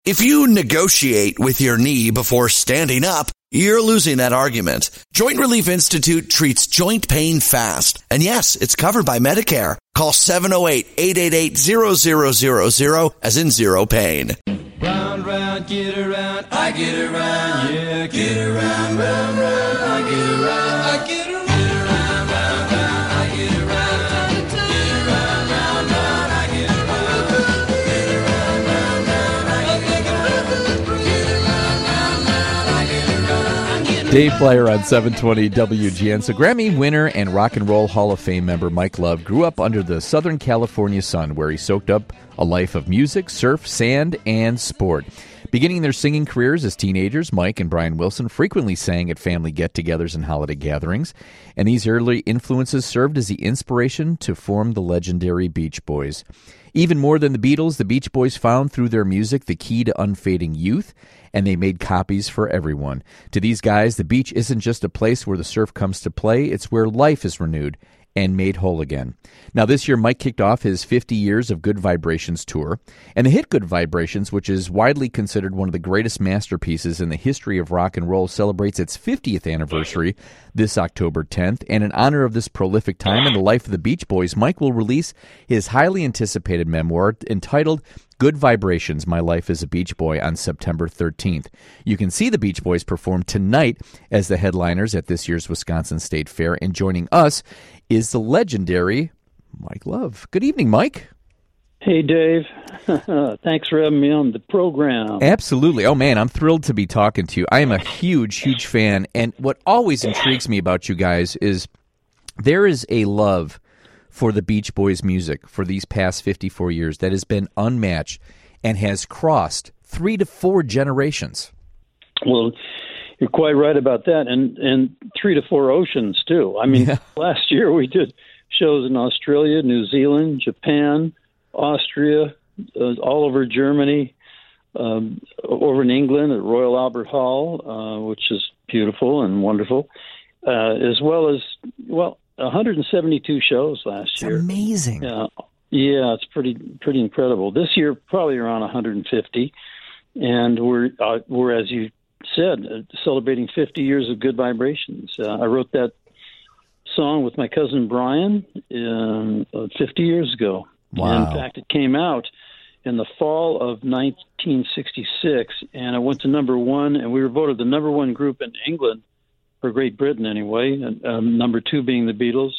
If you negotiate with your knee before standing up, you're losing that argument. Joint Relief Institute treats joint pain fast. And yes, it's covered by Medicare. Call 708-888-0000 as in zero pain. Round, round, get around, I get around, yeah, get around, round, round, I get around, I get around, get around, round, round, I get around, get around, round, round, I get around, get around, round, round, I get around, get around, round, round, I get around. Dave Flyer on 720 WGN. So Grammy winner and Rock and Roll Hall of Fame member Mike Love grew up under the Southern California sun, where he soaked up a life of music, surf, sand, and sport. Beginning their singing careers as teenagers, Mike and Brian Wilson frequently sang at family get-togethers and holiday gatherings, and these early influences served as the inspiration to form the legendary Beach Boys. Even more than the Beatles, the Beach Boys found through their music the key to unfading youth, and they made copies for everyone. To these guys, the beach isn't just a place where the surf comes to play, it's where life is renewed and made whole again. Now, this year, Mike kicked off his 50 Years of Good Vibrations tour, and the hit Good Vibrations, which is widely considered one of the greatest masterpieces in the history of rock and roll, celebrates its 50th anniversary this October 10th, and in honor of this prolific time in the life of the Beach Boys, Mike will release his highly anticipated memoir entitled Good Vibrations, My Life as a Beach Boy on September 13th. You can see the Beach Boys perform tonight as the headliners at this year's Wisconsin State Fair, and joining us is the legendary Mike Love. Good evening, Mike. Hey, Dave. Thanks for having me on the program. Absolutely. Oh, man, I'm thrilled to be talking to you. I am a huge fan, and what always intrigues me about you guys is there is a love for the Beach Boys music for these past 54 years that has been unmatched and has crossed 3 to 4 generations. Well, you're quite right about that, and 3 to 4 oceans, too. I mean, Last year we did shows in Australia, New Zealand, Japan, Austria, all over Germany, over in England at Royal Albert Hall, which is beautiful and wonderful, as well as, 172 shows last year. It's amazing. Yeah, it's pretty incredible. This year, probably around 150, and we're as you said, celebrating 50 years of Good Vibrations. I wrote that song with my cousin Brian 50 years ago. Wow. And in fact, it came out in the fall of 1966, and it went to number 1, and we were voted the number 1 group in England, for Great Britain anyway, and number 2 being the Beatles,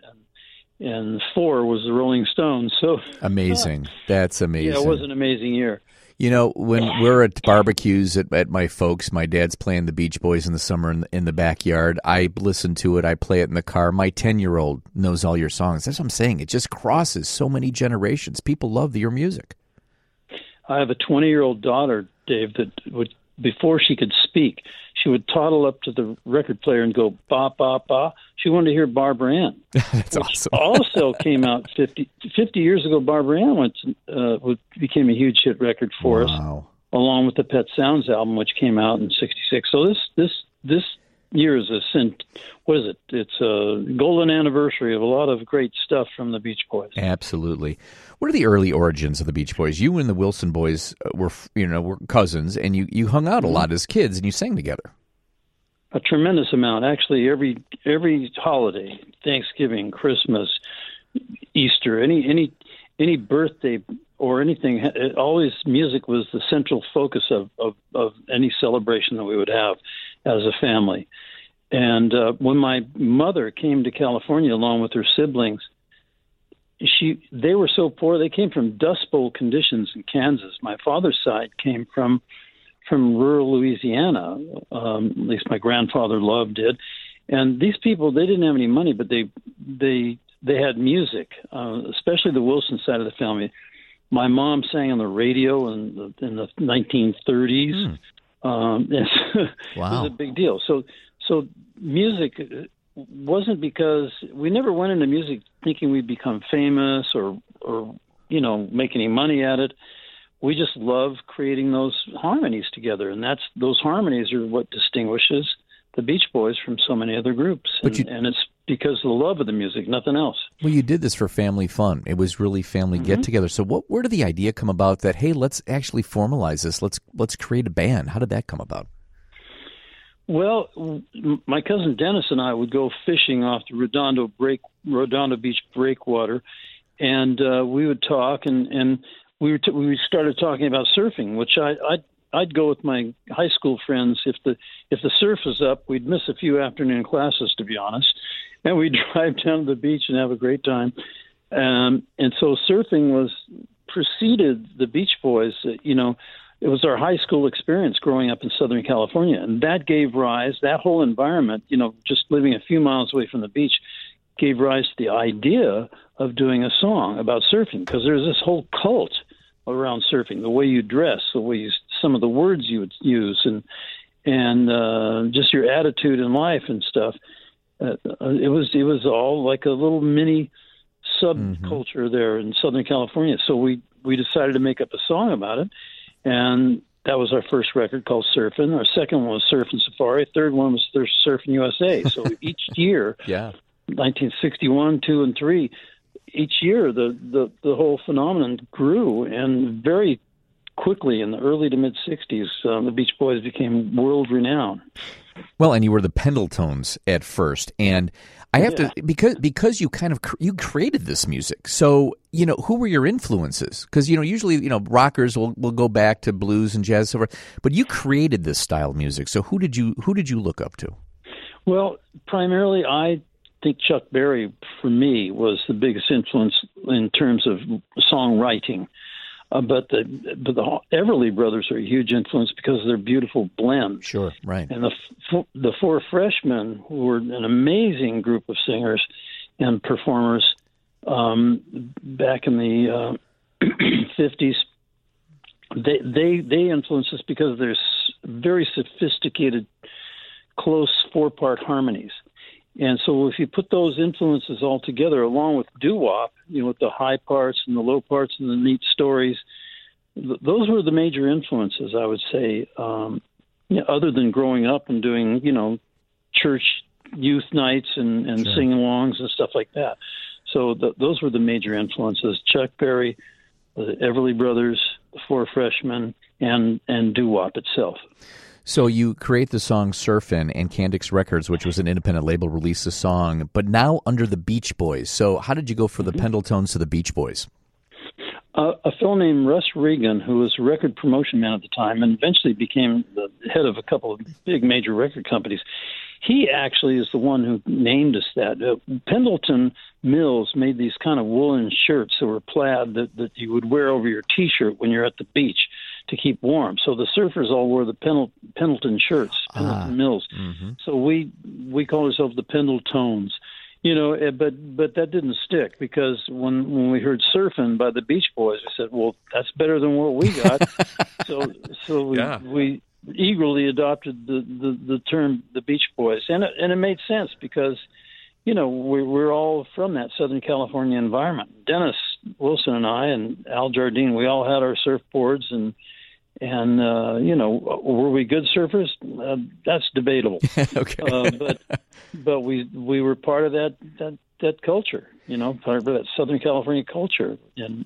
and 4 was the Rolling Stones. So amazing. That's amazing. Yeah, it was an amazing year. You know, when we're at barbecues at my folks, my dad's playing the Beach Boys in the summer in the backyard. I listen to it. I play it in the car. My 10-year-old knows all your songs. That's what I'm saying. It just crosses so many generations. People love your music. I have a 20-year-old daughter, Dave, that would, before she could speak, she would toddle up to the record player and go, ba, ba, ba. She wanted to hear Barbara Ann. That's awesome. Also came out 50 years ago. Barbara Ann became a huge hit record for us, along with the Pet Sounds album, which came out in '66. So this year is It's a golden anniversary of a lot of great stuff from the Beach Boys. Absolutely. What are the early origins of the Beach Boys? You and the Wilson boys were cousins, and you hung out a lot as kids, and you sang together. A tremendous amount. Actually, every holiday, Thanksgiving, Christmas, Easter, any birthday or anything, always music was the central focus of any celebration that we would have as a family. And when my mother came to California along with her siblings, they were so poor. They came from Dust Bowl conditions in Kansas. My father's side came from rural Louisiana. At least my grandfather Love did. And these people, they didn't have any money, but they had music, especially the Wilson side of the family. My mom sang on the radio in the 1930s. Wow. It was a big deal. So music wasn't because we never went into music thinking we'd become famous or make any money at it. We just love creating those harmonies together, and those harmonies are what distinguishes the Beach Boys from so many other groups. And it's because of the love of the music, nothing else. Well, you did this for family fun. It was really family get-together. So where did the idea come about that, hey, let's actually formalize this. Let's create a band. How did that come about? Well, my cousin Dennis and I would go fishing off the Redondo Beach breakwater, and we would talk, and we started talking about surfing, which I'd go with my high school friends. If the surf was up, we'd miss a few afternoon classes, to be honest, and we'd drive down to the beach and have a great time. And so surfing preceded the Beach Boys. It was our high school experience growing up in Southern California, and that gave rise, that whole environment, just living a few miles away from the beach, gave rise to the idea of doing a song about surfing, because there's this whole cult around surfing, the way you dress, some of the words you would use, and just your attitude in life and stuff. It was all like a little mini subculture there in Southern California. So we decided to make up a song about it. And that was our first record, called Surfin'. Our second one was Surfin' Safari. Third one was Surfin' USA. So each year, 1961, 2, and 3, each year the whole phenomenon grew, and very quickly in the early to mid 60s, the Beach Boys became world renowned. Well, and you were the Pendletones at first, and I have to, because you you created this music. So, who were your influences? Because, usually, rockers will go back to blues and jazz, and so forth, but you created this style of music. So who did you look up to? Well, primarily, I think Chuck Berry, for me, was the biggest influence in terms of songwriting. But the Everly Brothers are a huge influence because of their beautiful blend. Sure, right. And the Four Freshmen, who were an amazing group of singers and performers back in the 50s, they influenced us because of their very sophisticated, close 4-part harmonies. And so if you put those influences all together, along with doo-wop, with the high parts and the low parts and the neat stories, those were the major influences, I would say, other than growing up and doing, church youth nights and Sure. sing-alongs and stuff like that. So those were the major influences: Chuck Berry, the Everly Brothers, the Four Freshmen, and doo-wop itself. So you create the song Surfin', and Candix Records, which was an independent label, released the song, but now under the Beach Boys. So how did you go from the Pendletones to the Beach Boys? A fellow named Russ Regan, who was a record promotion man at the time and eventually became the head of a couple of big major record companies, he actually is the one who named us that. Pendleton Mills made these kind of woolen shirts that were plaid that you would wear over your T-shirt when you're at the beach to keep warm. So the surfers all wore the Pendleton shirts, Pendleton Mills. Mm-hmm. So we called ourselves the Pendletones. But that didn't stick, because when we heard Surfin' by the Beach Boys, we said, well, that's better than what we got. so we eagerly adopted the term the Beach Boys, and it made sense because we're all from that Southern California environment. Dennis Wilson and I and Al Jardine, we all had our surfboards, and were we good surfers? That's debatable. Okay. But we were part of that culture, part of that Southern California culture, and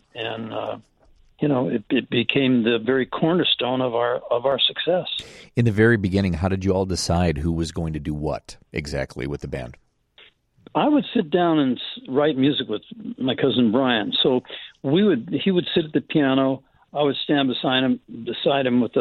it became the very cornerstone of our success. In the very beginning, how did you all decide who was going to do what exactly with the band? I would sit down and write music with my cousin Brian. So he would sit at the piano. I would stand beside him with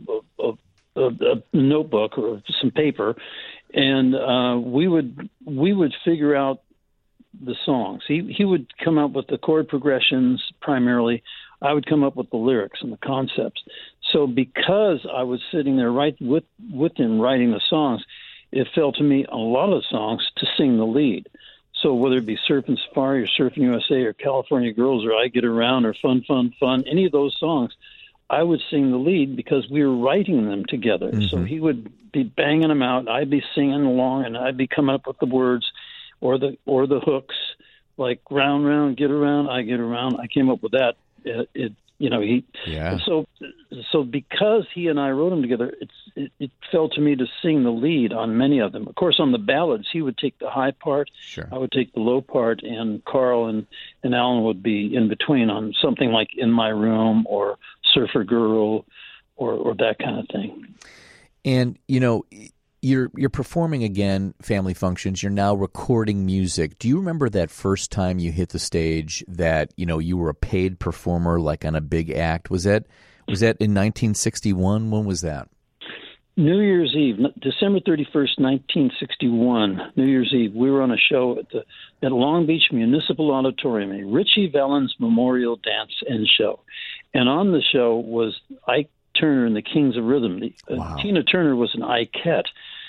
a notebook or some paper, and we would figure out the songs. He would come up with the chord progressions primarily. I would come up with the lyrics and the concepts. So because I was sitting there right with him writing the songs, it fell to me, a lot of the songs, to sing the lead. So whether it be Surfin' Safari or Surfin' USA or California Girls or I Get Around or Fun, Fun, Fun, any of those songs, I would sing the lead because we were writing them together. Mm-hmm. So he would be banging them out, I'd be singing along, and I'd be coming up with the words or the hooks, like round, round, get around, I get around. I came up with that. Yeah. So because he and I wrote them together, it fell to me to sing the lead on many of them. Of course, on the ballads, he would take the high part, Sure. I would take the low part, and Carl and Alan would be in between on something like In My Room or Surfer Girl or that kind of thing. And, you're performing again, family functions. You're now recording music. Do you remember that first time you hit the stage that, you were a paid performer, like on a big act? Was that in 1961? When was that? New Year's Eve, December 31st, 1961, New Year's Eve, we were on a show at Long Beach Municipal Auditorium, a Richie Valens Memorial Dance and Show. And on the show was Ike Turner and the Kings of Rhythm. Wow. Tina Turner was an Ikette.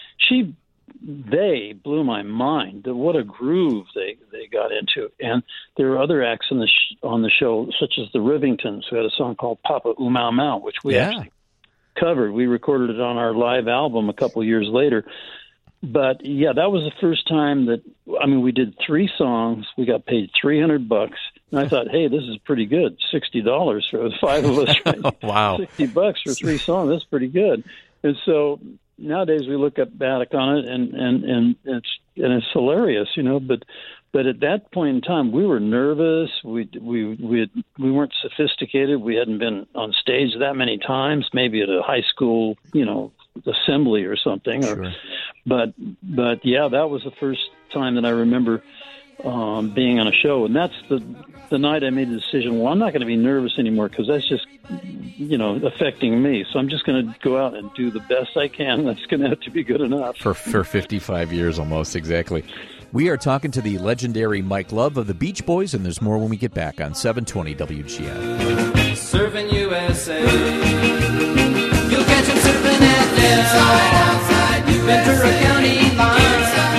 They blew my mind. What a groove they got into. And there were other acts on the show, such as the Rivingtons, who had a song called Papa Oom Mau Mau, which we actually covered. We recorded it on our live album a couple years later. But yeah, that was the first time we did 3 songs. We got paid $300, and I thought, hey, this is pretty good. $60 for the 5 of us. Right? Wow, $60 for 3 songs. That's pretty good. And so nowadays we look back on it, and it's hilarious, But at that point in time, we were nervous. We weren't sophisticated. We hadn't been on stage that many times. Maybe at a high school, assembly or something. Sure. But yeah, that was the first time that I remember being on a show, and that's the night I made the decision. Well, I'm not going to be nervous anymore because that's just affecting me. So I'm just going to go out and do the best I can. That's going to have to be good enough for 55 years almost. Exactly. We are talking to the legendary Mike Love of the Beach Boys, and there's more when we get back on 720 WGN. Surfing USA. You'll catch him surfing at the outside Ventura County line.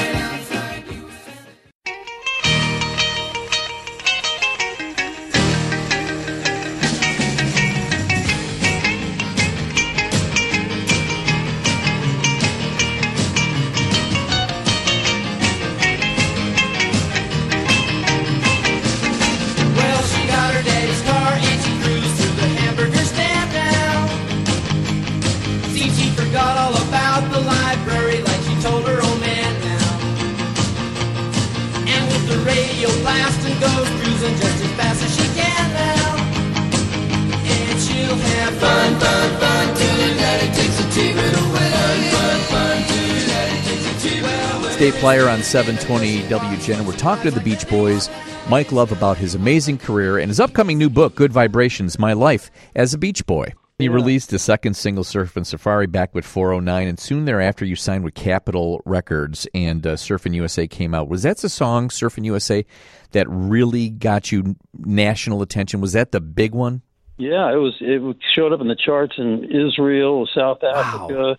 Dave Plyer on 720 WGN. We're talking to the Beach Boys, Mike Love, about his amazing career and his upcoming new book, Good Vibrations, My Life as a Beach Boy. He released his second single, Surfin' Safari, back with 409, and soon thereafter you signed with Capitol Records, and Surfin' USA came out. Was that the song, Surfin' USA, that really got you national attention? Was that the big one? Yeah, it showed up in the charts in Israel, South Africa,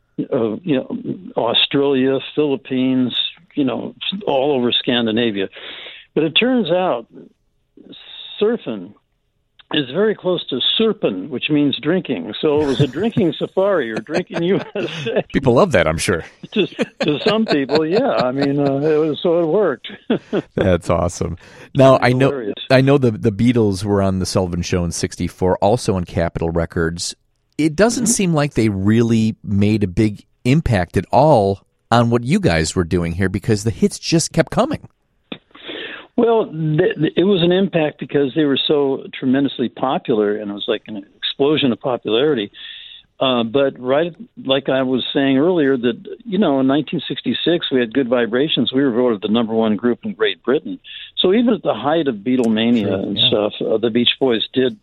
Australia, Philippines, all over Scandinavia. But it turns out surfing is very close to surfing, which means drinking. So it was a drinking safari or drinking USA. People love that, I'm sure. To some people, yeah. It worked. That's awesome. Now, I know the Beatles were on the Sullivan Show in '64, also on Capitol Records. It doesn't seem like they really made a big impact at all on what you guys were doing here, because the hits just kept coming. Well, it was an impact because they were so tremendously popular, and it was like an explosion of popularity. But right, like I was saying earlier, that in 1966 we had Good Vibrations. We were voted the number 1 group in Great Britain. So even at the height of Beatlemania stuff, the Beach Boys did.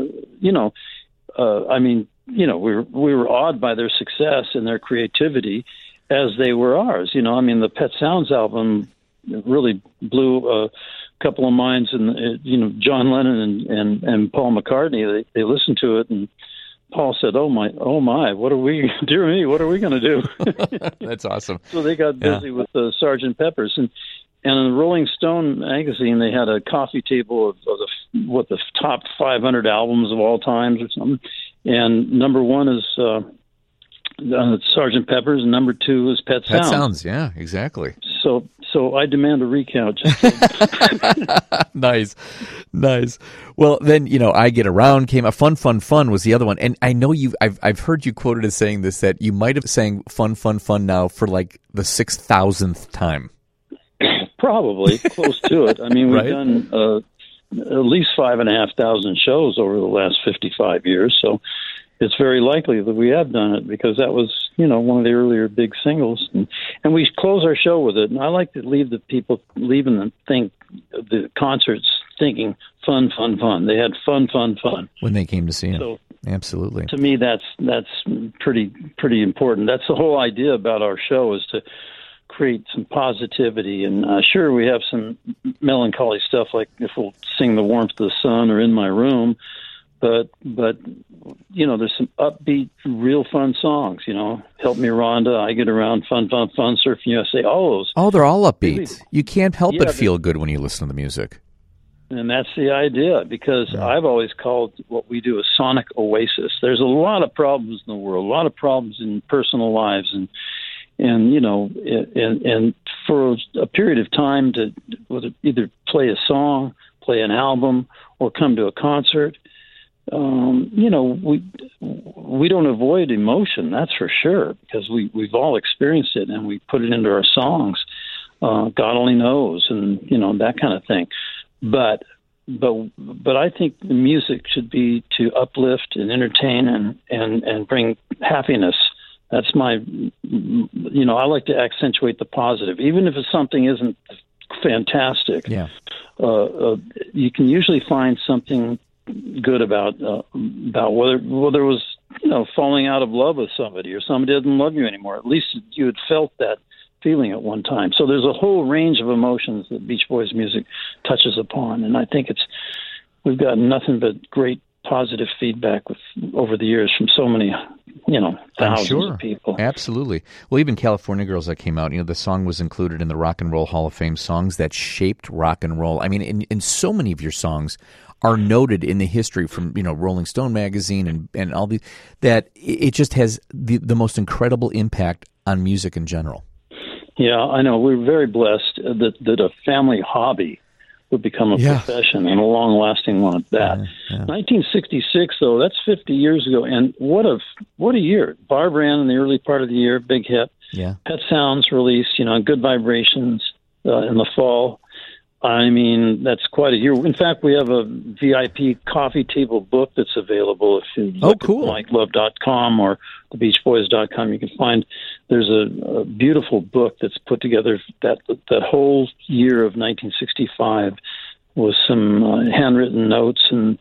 We were awed by their success and their creativity, as they were ours. The Pet Sounds album really blew a couple of minds, and John Lennon and Paul McCartney. They listened to it, and Paul said, "Oh my, what are we? Dear me, what are we going to do?" That's awesome. So they got busy with the Sgt. Pepper's, and in the Rolling Stone magazine, they had a coffee table of the top 500 albums of all times or something, and number 1 is Sgt. Pepper's, and number 2 is Pet Sounds. Pet Sounds, yeah, exactly. So So I demand a recount. Nice. Well, then, I Get Around came up. Fun, Fun, Fun was the other one. And I know I've heard you quoted as saying this, that you might have sang Fun, Fun, Fun now for like the 6,000th time. Probably close to it. I mean, we've Right? done at least 5,500 shows over the last 55 years. So it's very likely that we have done it because that was, one of the earlier big singles. And we close our show with it. And I like to leave the people leaving the concerts thinking fun, fun, fun. They had fun, fun, fun. When they came to see him. So Absolutely. to me, that's pretty important. That's the whole idea about our show, is to create some positivity. And sure, we have some melancholy stuff, like if we'll sing The Warmth of the Sun or In My Room, but there's some upbeat, real fun songs. Help Me Rhonda, I Get Around, Fun, Fun, Fun, Surfing USA, all those. Oh, they're all upbeat. You can't help Yeah, but feel good when you listen to the music. And that's the idea, because I've always called what we do a sonic oasis. There's a lot of problems in the world, a lot of problems in personal lives, and for a period of time to either play a song, play an album, or come to a concert, we don't avoid emotion, that's for sure, because we've all experienced it and we put it into our songs. God only knows, and that kind of thing. But I think the music should be to uplift and entertain and bring happiness. That's my, I like to accentuate the positive, even if something isn't fantastic. Yeah. You can usually find something good about whether it was falling out of love with somebody, or somebody doesn't love you anymore. At least you had felt that feeling at one time. So there's a whole range of emotions that Beach Boys music touches upon, and I think we've gotten nothing but great positive feedback over the years from so many, thousands of people. Absolutely. Well, even California Girls that came out, the song was included in the Rock and Roll Hall of Fame, songs that shaped rock and roll. I mean, in so many of your songs are noted in the history from, Rolling Stone magazine and all these, that it just has the most incredible impact on music in general. Yeah, I know. We're very blessed that a family hobby would become a profession, and a long-lasting one at that. 1966, though, that's 50 years ago, and what a year. Barb ran in the early part of the year, big hit. Yeah. Pet Sounds released, Good Vibrations in the fall. I mean, that's quite a year. In fact, we have a VIP coffee table book that's available. If you look at MikeLove.com or thebeachboys.com, you can find there's a beautiful book that's put together that whole year of 1965 with some handwritten notes and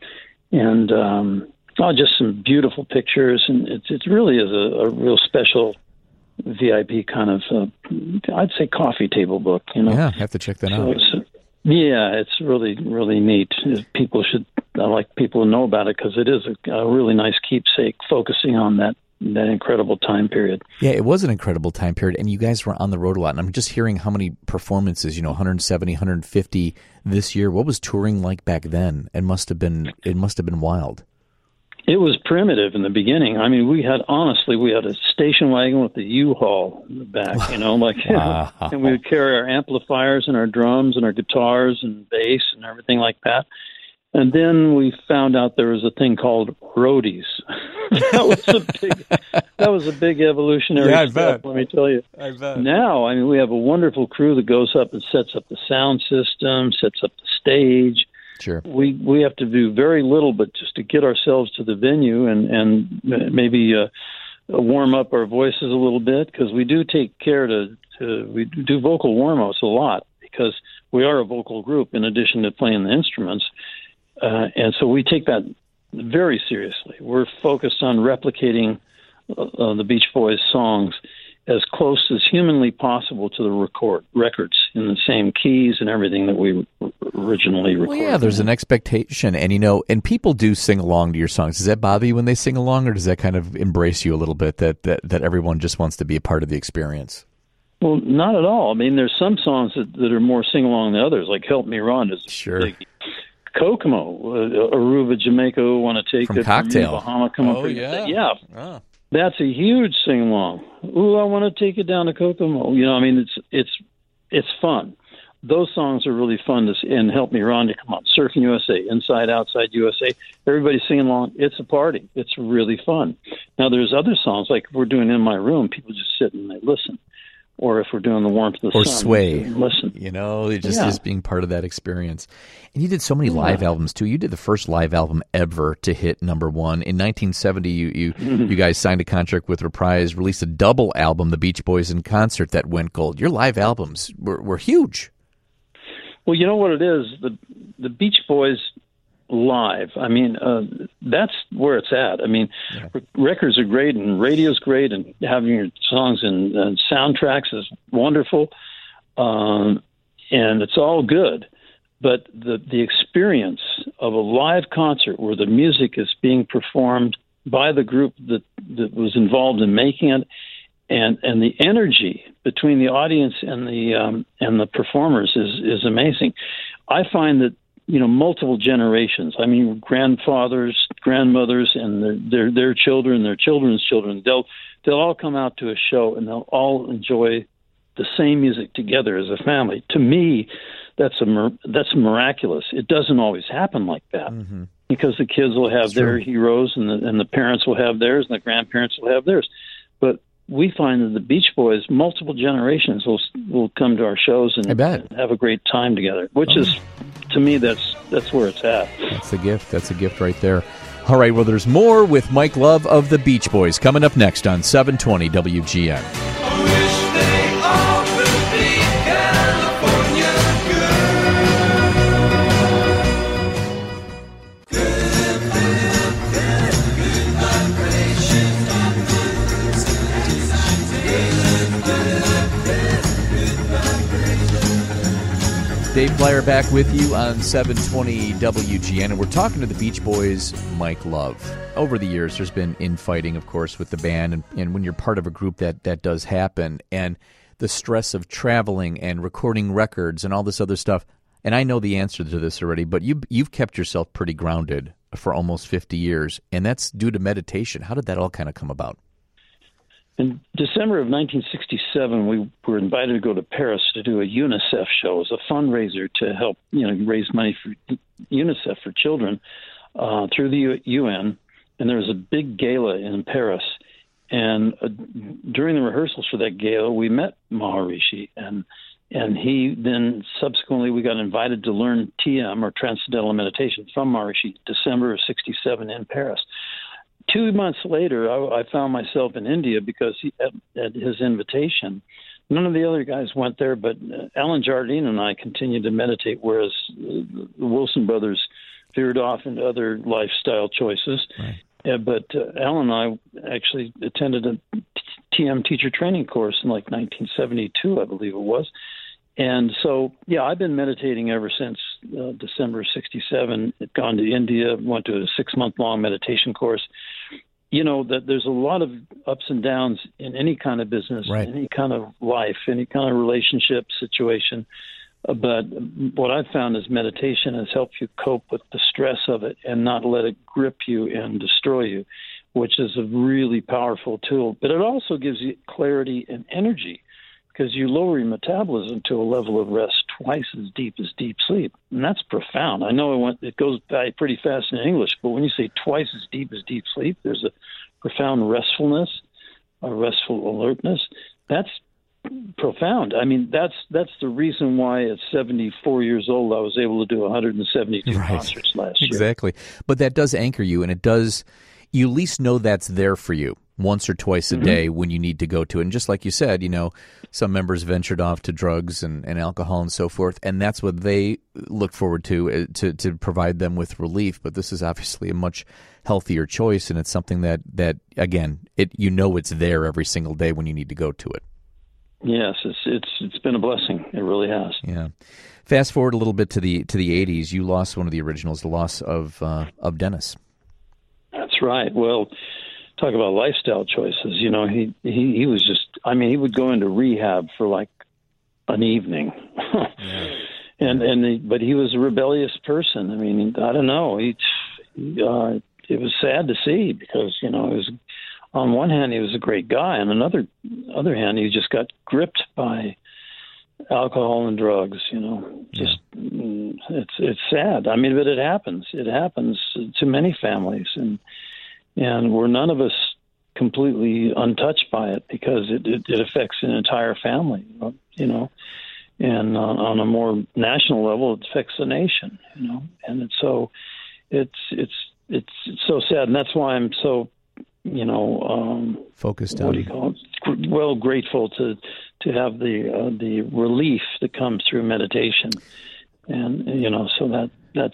just some beautiful pictures. And it really is a real special VIP kind of, I'd say, coffee table book. Yeah, I have to check that out. Yeah, it's really, really neat. I like people to know about it because it is a really nice keepsake focusing on that incredible time period. Yeah, it was an incredible time period, and you guys were on the road a lot. And I'm just hearing how many performances, 170, 150 this year. What was touring like back then? It must have been wild. It was primitive in the beginning. I mean, we had a station wagon with a U-Haul in the back, Wow. And we would carry our amplifiers and our drums and our guitars and bass and everything like that. And then we found out there was a thing called roadies. that was a big evolutionary step, let me tell you. I bet. Now, I mean, we have a wonderful crew that goes up and sets up the sound system, sets up the stage. Sure. We have to do very little, but just to get ourselves to the venue and maybe warm up our voices a little bit, because we do take care we do vocal warm-ups a lot, because we are a vocal group in addition to playing the instruments. And so we take that very seriously. We're focused on replicating the Beach Boys songs as close as humanly possible to the records in the same keys and everything that we originally recorded. Well, yeah, there's an expectation, and and people do sing along to your songs. Does that bother you when they sing along, or does that kind of embrace you a little bit, that everyone just wants to be a part of the experience? Well, not at all. I mean, there's some songs that are more sing-along than others, like Help Me Run is sure. Kokomo, Aruba, Jamaica, Want to Take From It Cocktail. From you, Bahama, Come Oh, on, yeah. Yeah. Oh. That's a huge sing-along. Ooh, I want to take it down to Kokomo. I mean, it's it's fun. Those songs are really fun and Help Me Ron to come on. Surfing USA, Inside Outside USA. Everybody's singing along. It's a party. It's really fun. Now, there's other songs, like if we're doing In My Room, people just sit and they listen. Or if we're doing The Warmth of the or Sun. Sway. Listen. You know, it just being part of that experience. And you did so many live albums, too. You did the first live album ever to hit number one. In 1970, you guys signed a contract with Reprise, released a double album, The Beach Boys in Concert, that went gold. Your live albums were huge. Well, you know what it is? The Beach Boys live. I mean, that's where it's at. I mean, records are great and radio's great, and having your songs and soundtracks is wonderful, and it's all good. But the experience of a live concert where the music is being performed by the group that was involved in making it, and the energy between the audience and the performers is amazing. I find that, you know, multiple generations, I mean, grandfathers, grandmothers, and their children, their children's children, they'll all come out to a show and they'll all enjoy the same music together as a family. To me, that's miraculous. It doesn't always happen like that, because the kids will have their heroes and the parents will have theirs and the grandparents will have theirs. But we find that the Beach Boys, multiple generations will come to our shows and have a great time together, which is, to me, that's where it's at. That's the gift. That's a gift right there. All right, well, there's more with Mike Love of the Beach Boys coming up next on 720 WGN. Dave Blyer back with you on 720 WGN, and we're talking to the Beach Boys' Mike Love. Over the years, there's been infighting, of course, with the band, and when you're part of a group that does happen, and the stress of traveling and recording records and all this other stuff, and I know the answer to this already, but you've kept yourself pretty grounded for almost 50 years, and that's due to meditation. How did that all kind of come about? In December of 1967, we were invited to go to Paris to do a UNICEF show as a fundraiser to help, raise money for UNICEF for children through the UN. And there was a big gala in Paris. And during the rehearsals for that gala, we met Maharishi. And he then subsequently, we got invited to learn TM, or Transcendental Meditation, from Maharishi, December of 67 in Paris. 2 months later, I found myself in India because at his invitation. None of the other guys went there, but Alan Jardine and I continued to meditate, whereas the Wilson brothers veered off into other lifestyle choices. Right. But Alan and I actually attended a TM teacher training course in 1972, I believe it was. And so, I've been meditating ever since December 67. I'd gone to India, went to a 6-month-long meditation course. That there's a lot of ups and downs in any kind of business, right, any kind of life, any kind of relationship situation. But what I've found is meditation has helped you cope with the stress of it and not let it grip you and destroy you, which is a really powerful tool. But it also gives you clarity and energy, because you lower your metabolism to a level of rest twice as deep as deep sleep. And that's profound. I know it goes by pretty fast in English, but when you say twice as deep sleep, there's a profound restfulness, a restful alertness. That's profound. I mean, that's the reason why at 74 years old I was able to do 172 concerts last year. Exactly. But that does anchor you, and you at least know that's there for you once or twice a day when you need to go to it. And just like you said, some members ventured off to drugs and alcohol and so forth, and that's what they look forward to provide them with relief. But this is obviously a much healthier choice, and it's something that again, it's there every single day when you need to go to it. Yes, it's been a blessing. It really has. Yeah. Fast forward a little bit to the 80s. You lost one of the originals, the loss of Dennis. That's right. Well, talk about lifestyle choices. He was just, he would go into rehab for an evening. But he was a rebellious person. I don't know. It was sad to see because, it was, on one hand, he was a great guy. On other hand, he just got gripped by alcohol and drugs. It's sad. I mean, but it happens. It happens to many families, and we're none of us completely untouched by it because it affects an entire family. And on a more national level, it affects the nation. And so it's so sad, and that's why I'm so focused on. What do you call it? Well, grateful to have the relief that comes through meditation, and so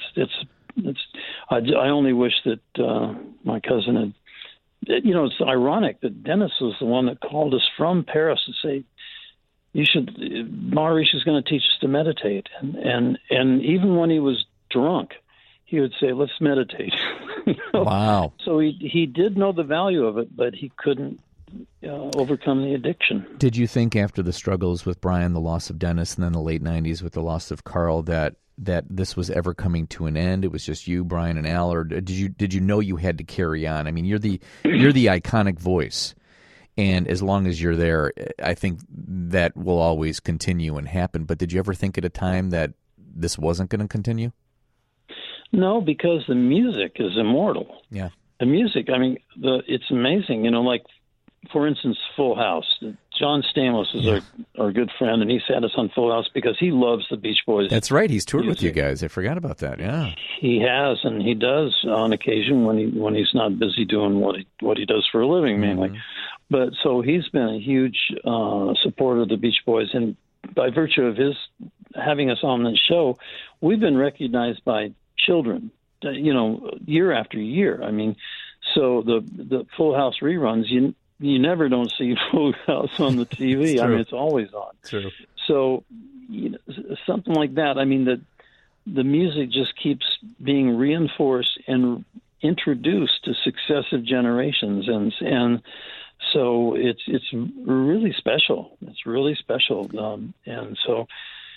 I only wish that my cousin had. It's ironic that Dennis was the one that called us from Paris to say, Maharishi is going to teach us to meditate. And even when he was drunk, he would say, let's meditate. Wow. So he did know the value of it, but he couldn't overcome the addiction. Did you think after the struggles with Brian, the loss of Dennis, and then the late 90s with the loss of Carl, that this was ever coming to an end? It was just you, Brian, and Al, or did you know you had to carry on? I mean, you're the iconic voice, and as long as you're there, I think that will always continue and happen. But did you ever think at a time that this wasn't going to continue? No, because the music is immortal. Yeah, the music. I mean, it's amazing. Like, for instance, Full House. John Stamos is our good friend, and he's had us on Full House because he loves the Beach Boys. That's right. He's toured with you guys. I forgot about that. Yeah, he has, and he does on occasion when he's not busy doing what he does for a living, mainly. Mm-hmm. But so he's been a huge supporter of the Beach Boys, and by virtue of his having us on the show, we've been recognized by children, year after year. I mean, so the Full House reruns, you never don't see Full House on the TV. I mean, it's always on. True. So something like that. I mean, the music just keeps being reinforced and introduced to successive generations, and so it's really special. It's really special, and so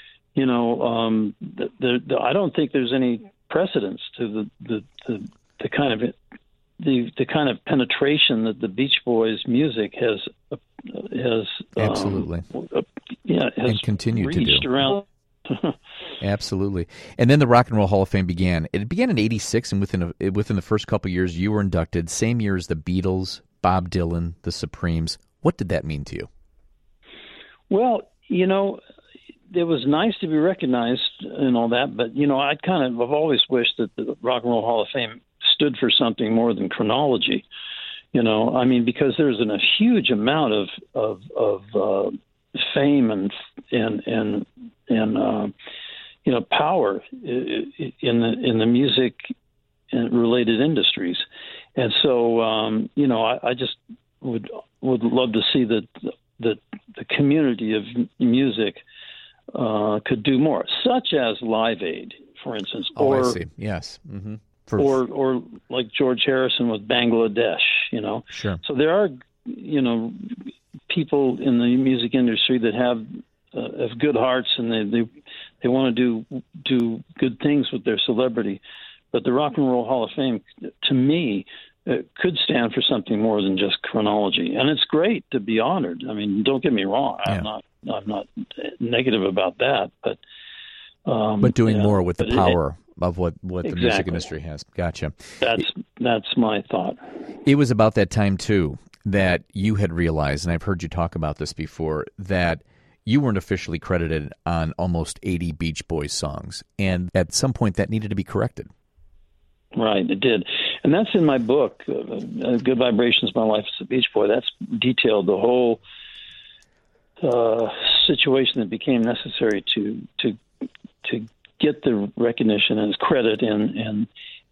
I don't think there's any precedence to the kind of the kind of penetration that the Beach Boys music has absolutely has and continued to do around. Absolutely. And then the Rock and Roll Hall of Fame began. It began in '86, and within the first couple of years, you were inducted. Same year as the Beatles, Bob Dylan, the Supremes. What did that mean to you? Well, it was nice to be recognized and all that, but I've always wished that the Rock and Roll Hall of Fame stood for something more than chronology. I mean, because there's a huge amount of fame and power in the music related industries, and so I just would love to see that the community of music could do more, such as Live Aid, for instance. I see. Yes. Mm-hmm. Or like George Harrison with Bangladesh, Sure. So there are, people in the music industry that have good hearts, and they want to do good things with their celebrity. But the Rock and Roll Hall of Fame, to me, could stand for something more than just chronology. And it's great to be honored. I mean, don't get me wrong. Yeah. I'm not negative about that, but doing more with the power of what the exactly. music industry has. Gotcha. That's my thought. It was about that time too that you had realized, and I've heard you talk about this before, that you weren't officially credited on almost 80 Beach Boys songs, and at some point that needed to be corrected. Right, it did. And that's in my book, Good Vibrations, My Life as a Beach Boy. That's detailed the whole situation that became necessary to get the recognition and credit, and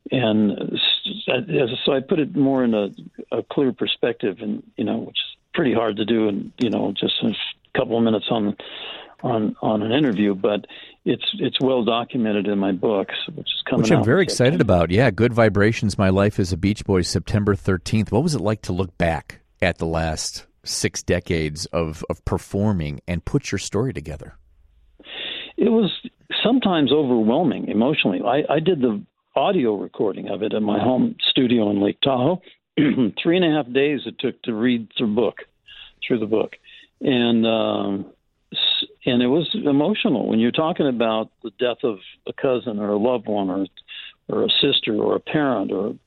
so I put it more in a clear perspective, and which is pretty hard to do, and just a couple of minutes on an interview, but it's well documented in my books, which is coming out. Which I'm very excited about. Yeah, Good Vibrations, My Life as a Beach Boy, September 13th. What was it like to look back at the last 6 decades of performing and put your story together? It was sometimes overwhelming emotionally. I did the audio recording of it at my home studio in Lake Tahoe. 3.5 days it took to read through the book. And And it was emotional when you're talking about the death of a cousin or a loved one or a sister or a parent or,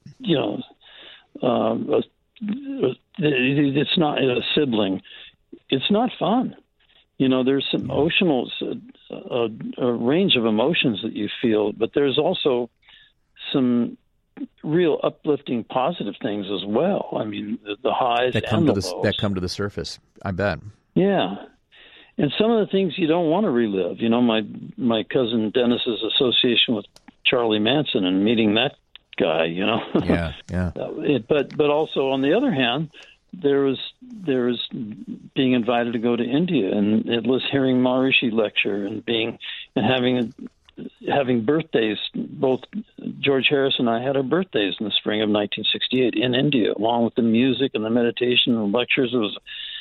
it's not a sibling. It's not fun. There's some emotional, a range of emotions that you feel, but there's also some real uplifting, positive things as well. I mean, the highs and the lows. That come to the surface, I bet. Yeah. And some of the things you don't want to relive. My cousin Dennis's association with Charlie Manson and meeting that guy, Yeah. But also, on the other hand, there was being invited to go to India and hearing Maharishi lecture and having birthdays. Both George Harris and I had our birthdays in the spring of 1968 in India, along with the music and the meditation and lectures. It was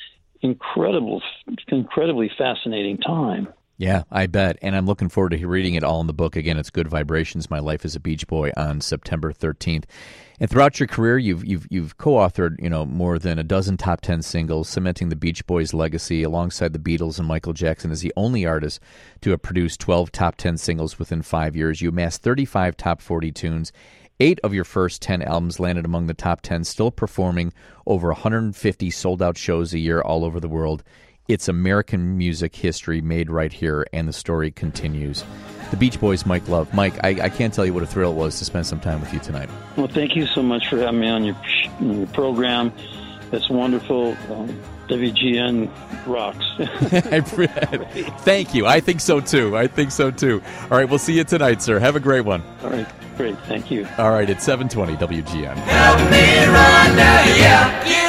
incredibly fascinating time. Yeah, I bet. And I'm looking forward to reading it all in the book. Again, it's Good Vibrations, My Life as a Beach Boy on September 13th. And throughout your career, you've co-authored, more than a dozen top 10 singles, cementing the Beach Boys' legacy alongside the Beatles and Michael Jackson as the only artist to have produced 12 top 10 singles within 5 years. You amassed 35 top 40 tunes. 8 of your first 10 albums landed among the top 10, still performing over 150 sold-out shows a year all over the world. It's American music history made right here, and the story continues. The Beach Boys, Mike Love. Mike, I can't tell you what a thrill it was to spend some time with you tonight. Well, thank you so much for having me on your program. It's wonderful. WGN rocks. Thank you. I think so, too. All right, we'll see you tonight, sir. Have a great one. All right, great. Thank you. All right, it's 720 WGN. Help me run, yeah.